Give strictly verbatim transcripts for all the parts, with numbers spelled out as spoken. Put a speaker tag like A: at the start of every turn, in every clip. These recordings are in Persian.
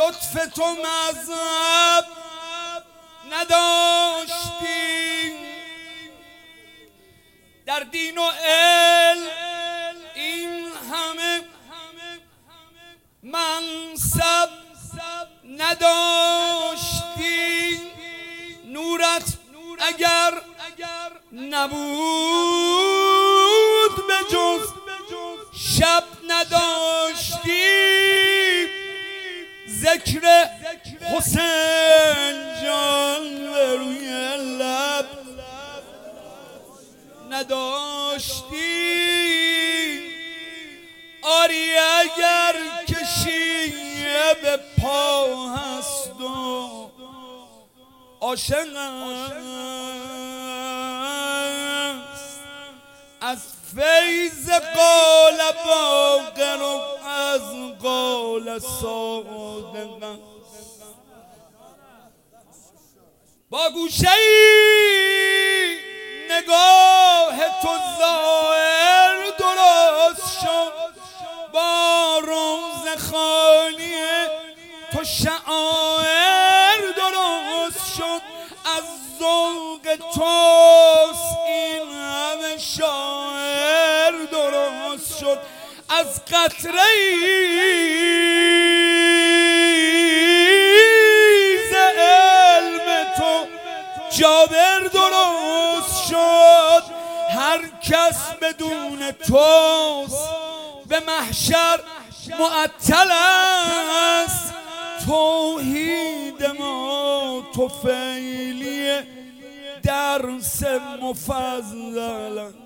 A: لطف تو مذهب نداشتی، در دین و علم این همه منصب نداشتی، نورت اگر نبود به جز شب نداشتی، ذکر حسین جان به روی لب نداشتی. آری اگر کشیه به پا هست و عاشق است، از فیض قال باقر و از قال صادق است. با گوشه ای نگاه تو ظاهر درست شد، با روز خالی تو شعائر درست شد، از ذوق توست این همه شاعر درست شد، از قطره ای ز علم تو جابر درست شد. هر کس بدون توست به محشر معطل است، توحید ما طفیلی درس مفضل است.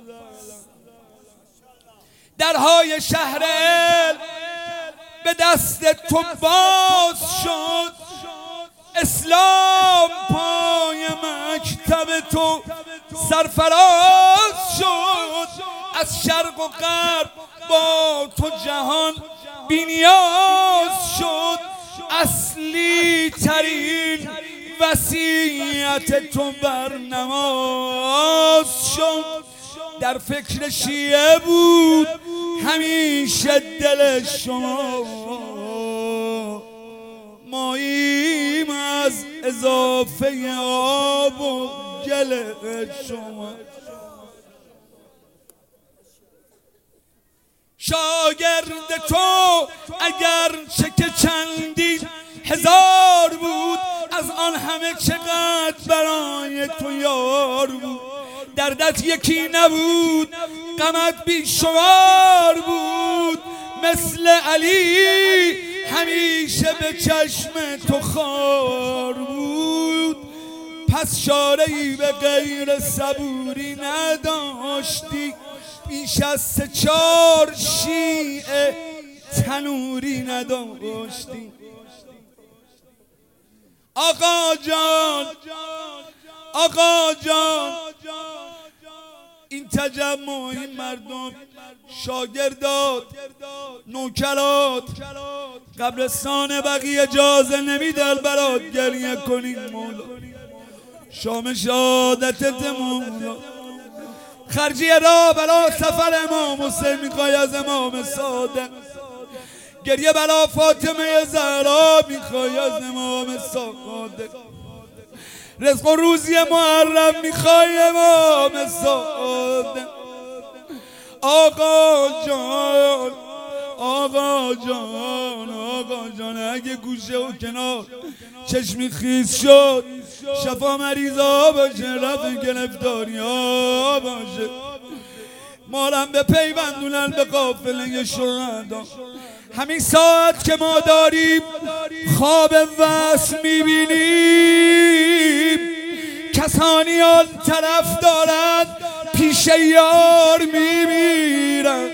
A: درهای شهر علم به دست تو باز شد، اسلام پای مکتب تو سرفراز شد، از شرق و غرب با تو جهان بی‌نیاز شد، اصلی ترین وصیت تو بر نماز شد. در فکر شیعه بود همیشه دل شما، ماییم از اضافه آب و گل شما. شاگرد تو اگر چه که چندین هزار بود، از آن همه چقدر برای تو یار بود. دردت یکی نبود، غمت بیشمار بود، مثل علی همیشه به چشم تو خار بود. پس چاره‌ای به غیر صبوری نداشتی، بیش از سه چار شیعه تنوری نداشتی. آقا جان آقا جان، این تجمع، این مردم، شاگردات، نوکرات، قبرستان بقیه اجازه نمیدن برات گریه کنیم مولا. شام شهادتت مولا، خرجیه را برا سفر امام حسین میخوای از امام صادق، گریه برا فاطمه زهرا میخوای از امام صادق، رزق و روزی محرم میخوای امام صادق. آقا جان آقا جان آقا جان، اگه گوشه و کنار چشمی خیز شد، شفا مریضا باشه، رفع گرفتاری ها باشه، مارم به پیوندونن به قافله شهدا. همین ساعت که ما داریم خواب وصل میبینیم، کسانی آن طرف دارند پیش یار میمیرن.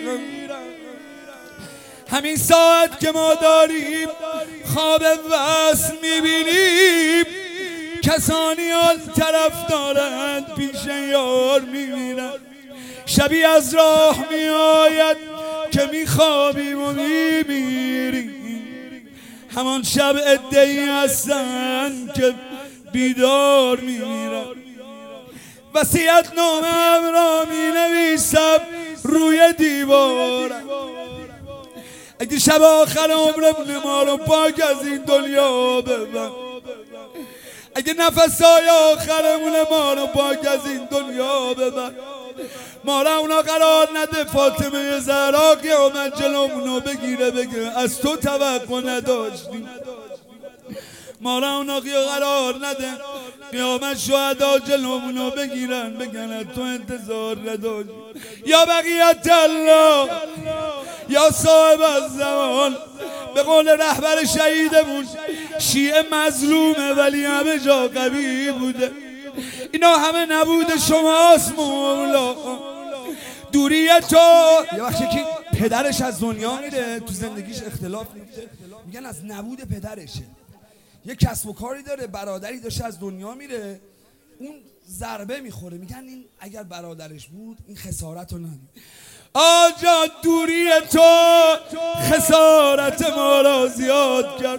A: همین ساعت که ما داریم خواب وصل میبینیم، کسانی آن طرف دارند پیش یار میمیرن. شبی از راه میآید که میخوابیم و میمیریم، همان شب عده‌ای هستن که بیدار میمیرن. وصیت نامه‌ام را می نویسم روی دیوارم، اگه شب آخر عمرمون ما رو پاک از این دنیا ببر، اگه نفسای آخرمون ما رو پاک از این دنیا ببر، ما را اونا قرار نده فاطمه زهرا قیامت جلومونو بگیره بگه از تو توقع نداشتیم. ما را اونا قرار نده قیامت شهدا جلومونو بگیرن بگن از تو انتظار نداشتیم. یا بقیت الله یا صاحب الزمان، به قول رهبر شهیدمون شیعه مظلومه ولی همه جا قوی بوده. اینا همه نبود شماست مولا. دوری تو یه وقتی که پدرش از دنیا میره تو زندگیش اختلاف میفته میگن از نبود پدرشه. یه کسب و کاری داره برادری داشته از دنیا میره اون ضربه میخوره میگن این اگر برادرش بود این خسارت رو ندید. آجا دوری تو خسارت ما را زیاد کرد،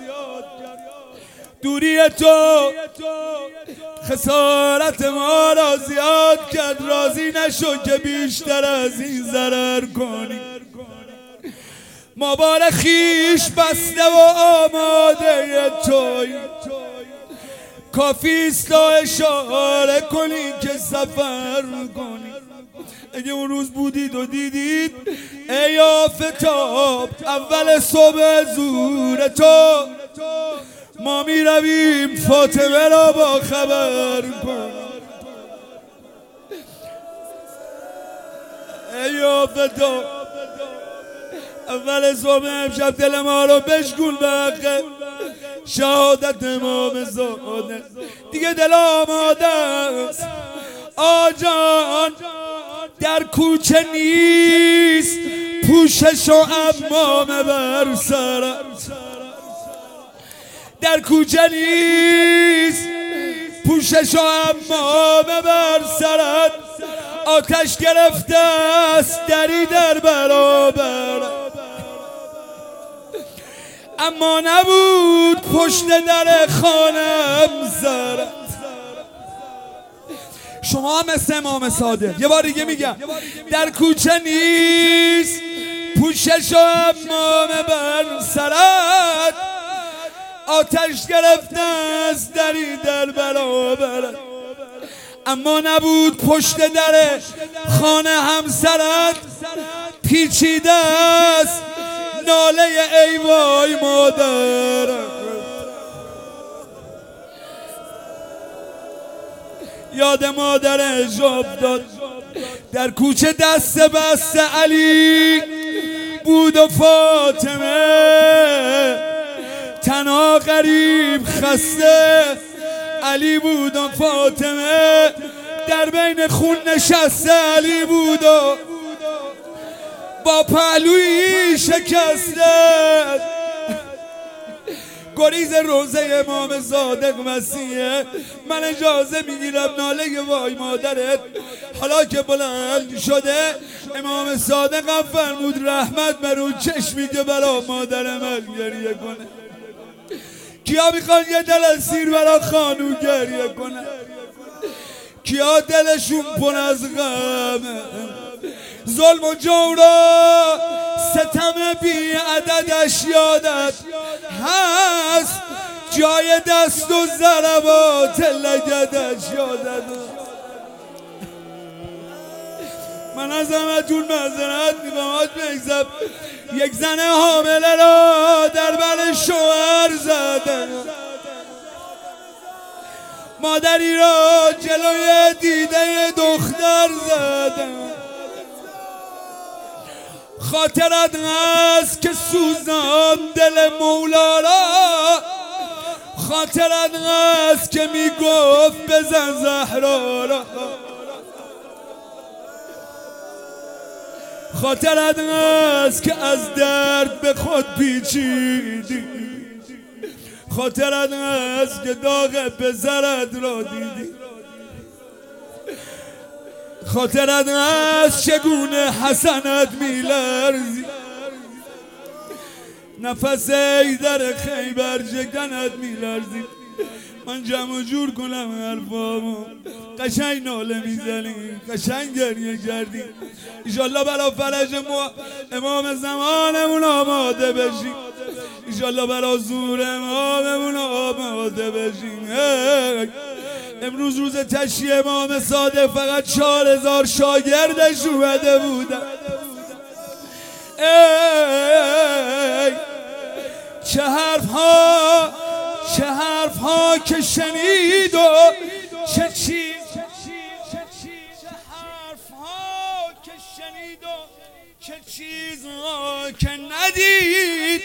A: دوری تو خسارت ما را زیاد کرد. راضی نشو که بیشتر از این ضرر کنی. ما بار خیش بسته و آماده توی، کافیست تا اشاره کنی که سفر کنی. اگه اون روز بودید و دیدید ای آفتاب اول صبح زور تو، ما می رویم فاطمه را با خبر کن. ای آفتاب اول صبح امشب دل ما رو بشکن به حق شهادت امام زاده. دیگه دل آماده است آجان، در کوچه نیست پوشش و عمامه بر سرم، در کوچه نیست پوشش و عمامه بر سرت. آتش گرفته است دری در برابر، اما نبود پشت در خانم زرت. شما مثل امام صادق، یه بار دیگه میگم، در کوچه نیست پوشش و عمامه بر سرت. آتش گرفته است دری در برابرت، اما نبود پشت در خانه همسرت. پیچیده است ناله ای وای مادرت. یاد مادرش افتاد در کوچه دست بست علی بود و فاطمه تنها غریب خسته. علی بود و فاطمه در بین خون نشسته، علی بود و با پهلویی شکسته. گریز روزه امام صادق مسیحه. من اجازه میگیرم ناله وای مادرت حالا که بلند شده امام صادق هم فرمود رحمت بر اون چشمی که برا مادر من گریه کنه. کیا میخوان یه دل اسیر برا خانو گریه کنه؟ کیا دلشون پر از غمه؟ ظلم و جورا ستم بی عددش یادت هست، جای دست و ضربات لگدش یادت. من از همتون معذرت میخوام بگذب یک زن حامله را در بر شوهر زدن، مادری را جلوی دیده دختر زدن. خاطرت هست که سوزان دل مولا را، خاطرت هست که میگفت بزن زهرا را، خاطرت هست که از درد به خود پیچیدی، خاطرت هست که داغ پسرت را دیدی، خاطرت هست چگونه حسنت میلرزی، نفس ایدر خیبر شکنت میلرزی. من جمع جور کنم حرفامو. قشنگ ناله میزنی، قشنگ گریه کردی. ایشالله برا فرج ما امام زمانمون آماده بشیم، ایشالله برا زور اماممون آماده بشیم. امروز روز تشییع امام صادق فقط چهار هزار شاگردش اومده بودن. ای چه حرف ها، چه حرف ها که شنید و چه چیز، چه حرف ها که شنید و چه چیزها که ندید.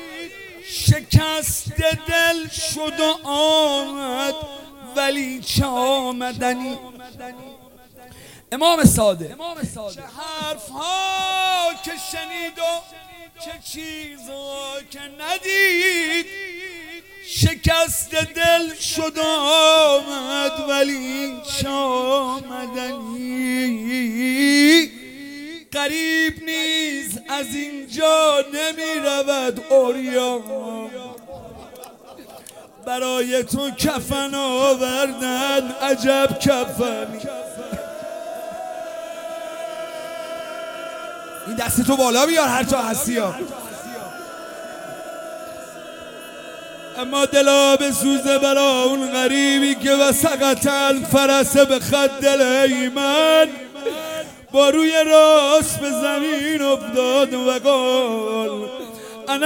A: شکست دل شد و آمد ولی چه آمدنی. امام صادق چه حرف ها که شنید و چه چیزها که ندید. شکست دل شد آمد ولی چه آمدنی. غریب نیز از اینجا نمی رود عریان، برای تو کفن آوردن عجب کفنی. این دست تو بالا بیار هر جا هستی ها. اما دلا به سوزه برا اون غریبی که و سقط الفرس به خد الایمن، با روی راست به زمین افتاد و قال انا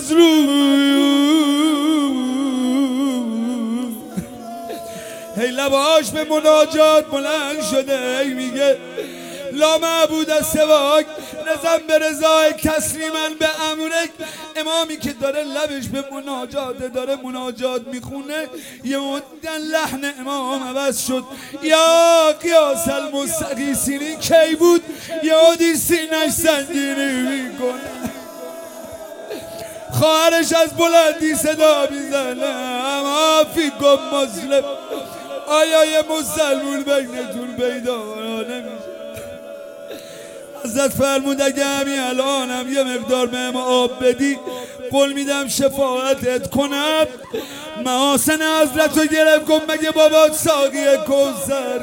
A: المظلوم. هی لباش به مناجات بلند شده، هی میگه لا معبود سواک نظم به رضای تسلیما به امرک. امامی که داره لبش به مناجات داره مناجات میخونه، یه مدن لحن امام عوض شد. یا قیاس المستقیسینی کی بود، یادی سینش سنگینی میکنه. خواهرش از بلندی صدا میزنه اما فیکم مسلم، آیا یه مسلمون بینتون پیدا نمیشه؟ حضرت فرمود اگه همین الانم یه مقدار به ما آب بدی قول میدم شفاعتت کنم. محاسن حضرت رو گرفت گفت مگه بابات ساقی کوثر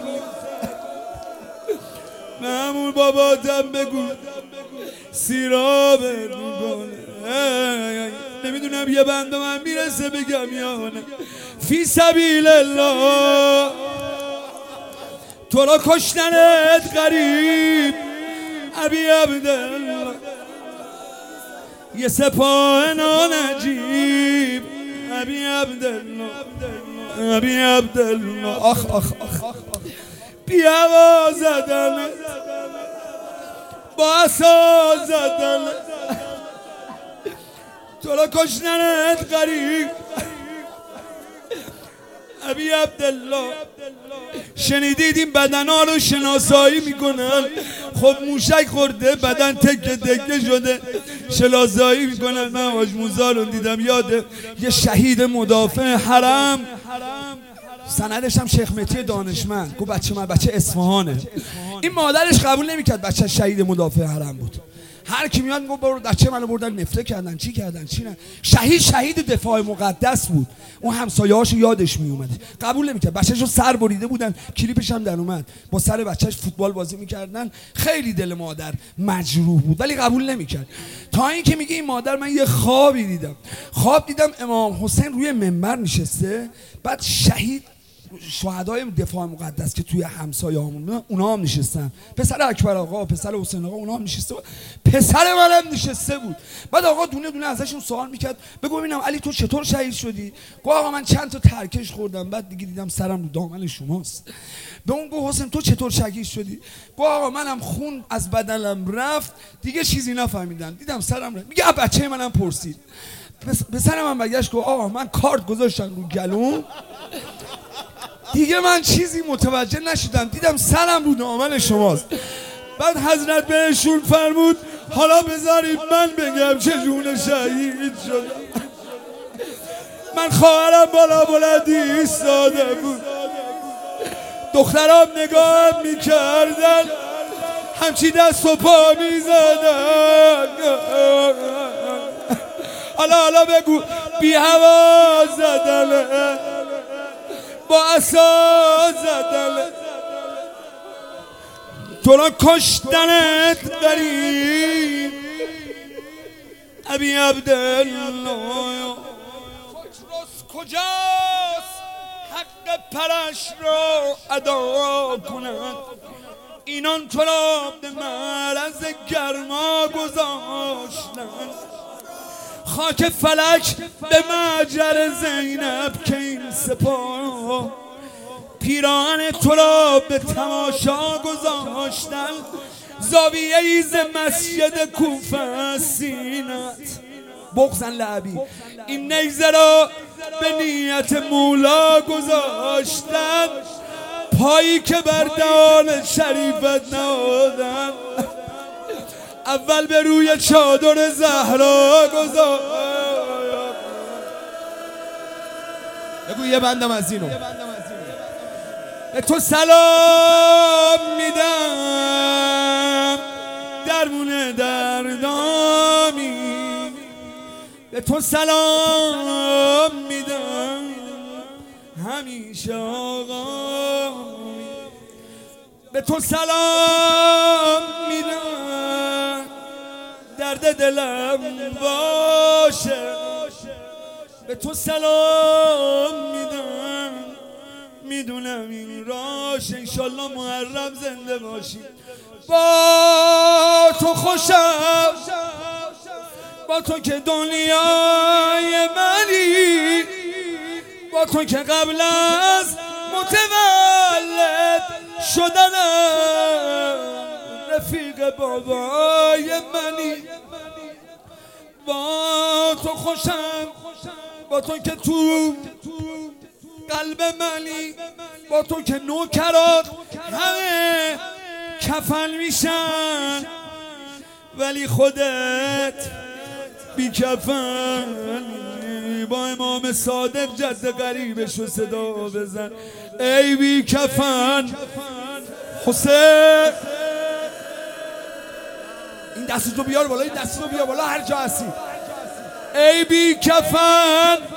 A: به همون باباتم بگو سیرابت میکنه. نمیدونم یه بند من میرسه بگم یا نه. فی سبیل الله تو را کشتنت غریب ابی عبدالله، یه سپاه نانجیب ابی عبدالله، ابی عبدالله. آخ آخ آخ بی هوا زدن با عصا زدن تو را کشتنت غریب ابی عبدالله. شنیدید این بدن ها رو شناسایی میکنن؟ خب موشک خورده بدن تکه تکه شده شناسایی میکنن. من حاج موسی رو دیدم یاده یه شهید مدافع حرم، سندش هم شیخ متی دانشمند، گفت بچه من بچه اصفهانه. این مادرش قبول نمیکرد بچه شهید مدافع حرم بود. هر کی میاد میگه برو بچه منو بردن نفله کردن چی کردن چی نه. شهید شهید دفاع مقدس بود. اون همسایه‌هاشو یادش میومد، قبول نمیکرد. بچه‌شو سر بریده بودن، کلیپش هم در اومد، با سر بچه‌ش فوتبال بازی میکردن. خیلی دل مادر مجروح بود ولی قبول نمیکرد. تا اینکه میگه این مادر من یه خوابی دیدم، خواب دیدم امام حسین روی منبر نشسته، بعد شهید شهدای دفاع مقدس که توی همسایه همون اونا هم نشستن، پسر اکبر آقا پسر حسین آقا اونا هم نشسته بود، پسر منم نشسته بود. بعد آقا دونه دونه ازشون سوال میکرد بگو ببینم علی تو چطور شهید شدی؟ گفت آقا من چند تا ترکش خوردم بعد دیگه دیدم سرم رو دامن شماست. به اون گفت حسین تو چطور شهید شدی؟ گفت آقا منم خون از بدنم رفت دیگه چیزی نفهمیدم دیدم سرم رفت. میگه بچه منم پرسید، پسر من برگشت گفت آقا من کارت گذاشتن رو گلوم دیگه من چیزی متوجه نشدم دیدم سرم رو دامن شماست. بعد حضرت بهشون فرمود حالا بذارید من بگم چجونه شهید شدم. من خواهرم بالا بلندی ایستاده بود، دخترام نگاهم میکردن همچی دست و پا میزدن. حالا حالا بگو بی هوا زدن با عصا زدن تو را کشتنت غریب ابی عبدالله کجاست حق پرش را ادا کند اینان تو را به معرض گرما گذاشتند خاک فلک به مجر زینب که این سپاه پیران تو را به تماشا گذاشتند زاویه ایز مسجد کوفه سینت بغضن لعبی این نیزه را به نیت مولا گذاشتند پایی که بر دهان شریفت نهادن اول به روی چادر زهرا گذاشت
B: بگو یه بندم از اینو
A: به تو سلام میدم درمون دردامی به تو سلام میدم همیشه آقا به تو سلام میدم درد دلم باشه به تو سلام میدم میدونم این راش انشالله محرم زنده باشی با تو خوشم با تو که دنیای منی با تو که قبل از متولد شدنم رفیق بابای منی با تو خوشم با تو که تو قلب منی با تو که نوکرات همه کفن میشن ولی خودت بی کفن با امام صادق جد غریبشو صدا بزن ای بی کفن حسین این دستتو بیار بالا این دستتو بیار بالا هر جا هستی ای بی کفن